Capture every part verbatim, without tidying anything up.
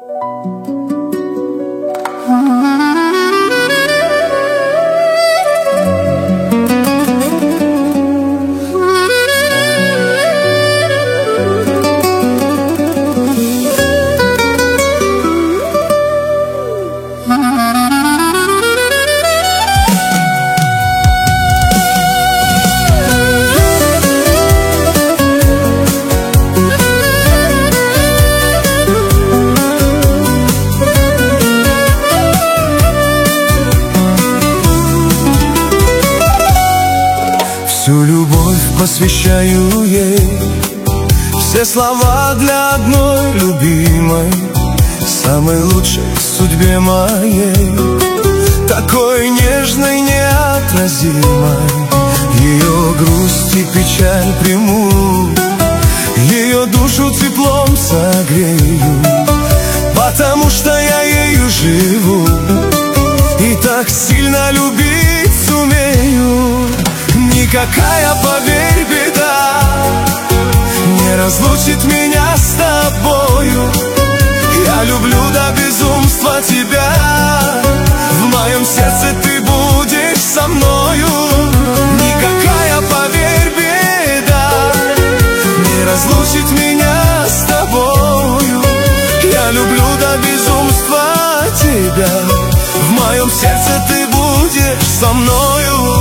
Всю любовь посвящаю ей, все слова для одной любимой, самой лучшей в судьбе моей, такой нежной, неотразимой. Ее грусть и печаль приму, ее душу теплом согрею, потому что я ею живу и так сильно любить сумею. Никакая, поверь, беда не разлучит меня с тобою. Я люблю до безумства тебя, в моем сердце ты будешь со мною. Никакая, поверь, беда не разлучит меня с тобою. Я люблю до безумства тебя, в моем сердце ты будешь со мною.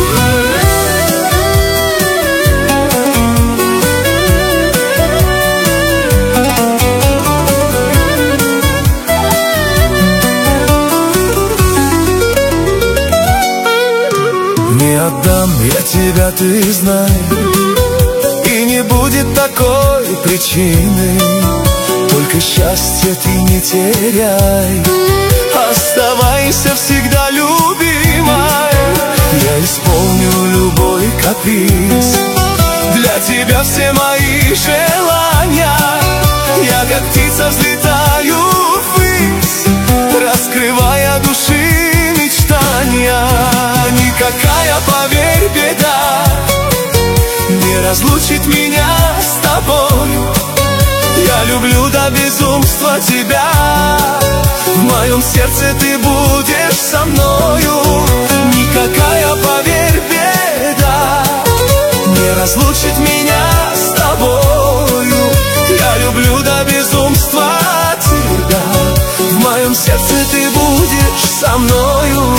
Не отдам я тебя, ты знай, и не будет такой причины. Только счастье ты не теряй, оставайся всегда любимой. Я исполню любой каприз, для тебя все мои желания. Я как птица взлетаю ввысь, раскрывая души мечтания. Никакая, поверь, беда не разлучит меня с тобою. Я люблю до безумства тебя, в моем сердце ты будешь со мною. Никакая, поверь, беда не разлучит меня с тобою. Я люблю до безумства тебя, в моем сердце ты будешь со мною.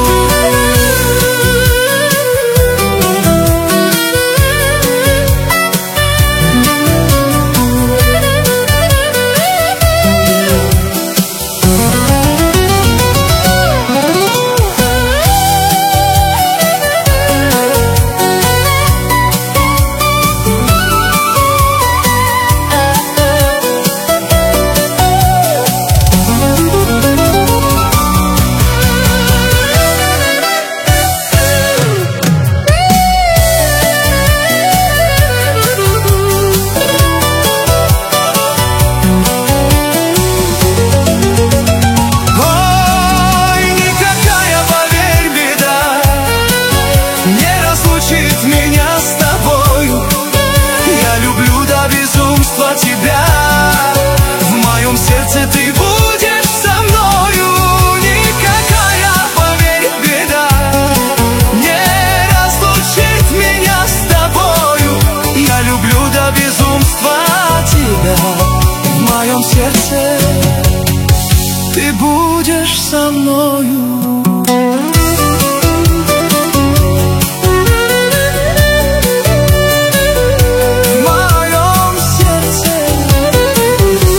Меня с тобою. Я люблю до безумства тебя, в моем сердце ты будешь со мною. Никакая, поверь, беда не разлучит меня с тобою. Я люблю до безумства тебя, в моем сердце ты будешь со мною.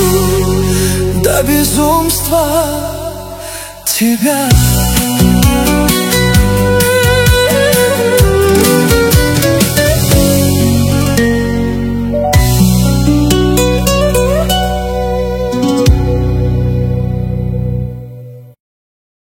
Безумство тебя.